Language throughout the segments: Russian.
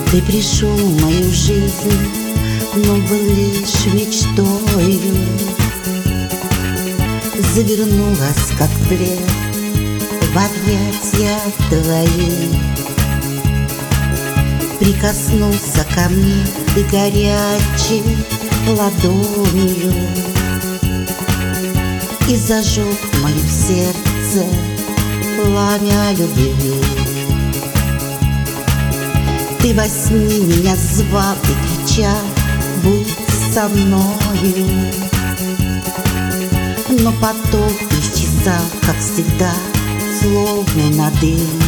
Ты пришел в мою жизнь, но был лишь мечтою. Завернулась, как плед, в объятия твои. Прикоснулся ко мне ты горячей ладонью и зажег в моем сердце пламя любви. Ты во сне меня звал и кричал: будь со мною. Но потом исчезал, как всегда, словно на дым.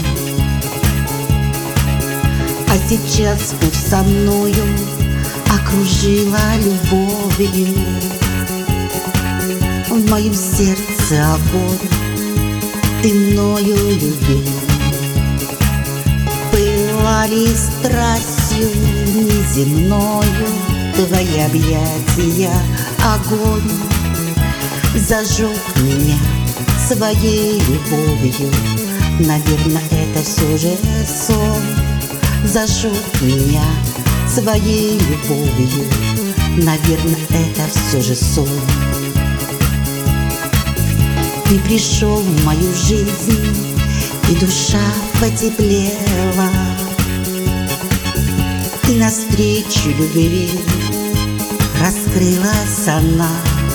А сейчас вновь со мною окружила любовью. В моем сердце огонь, ты мною любил. Пылали страстью неземною твои объятия, огонь зажег меня своей любовью. Наверное, это все же сон. Зажег меня своей любовью. Наверное, это все же сон. Ты пришел в мою жизнь, и душа потеплела, и навстречу любви раскрылась она.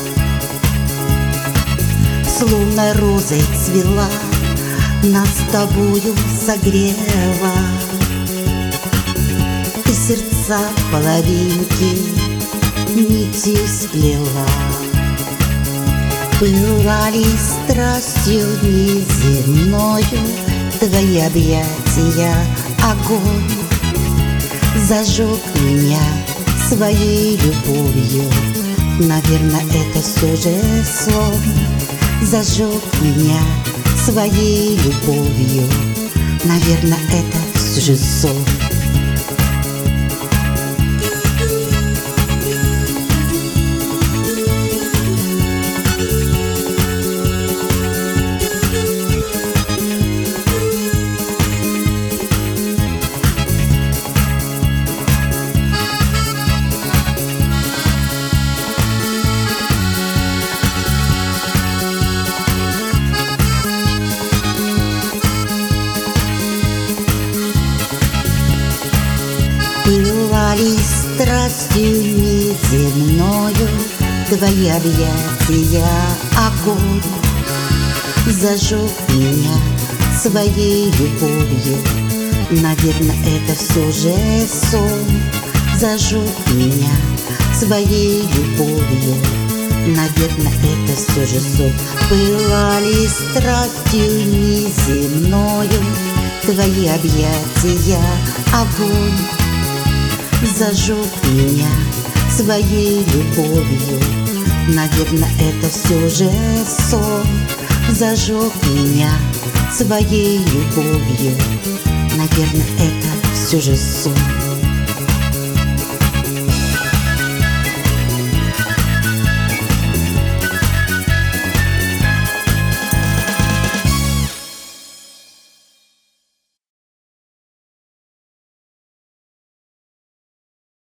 Словно розой цвела, нас с тобою согрела, и сердца половинки нитью сплела. Пылали страстью неземною твои объятия, огонь зажег меня своей любовью. Наверное, это все же сон. Зажег меня своей любовью. Наверное, это все же сон. Пылали страстью неземною твои объятия, огонь зажег меня своей любовью. Наверное, это все же сон. Зажег меня своей любовью. Наверное, это все же сон. Пылали страстью неземною твои объятия, огонь зажег меня своей любовью. Наверное, это все же сон. Зажег меня своей любовью. Наверное, это все же сон.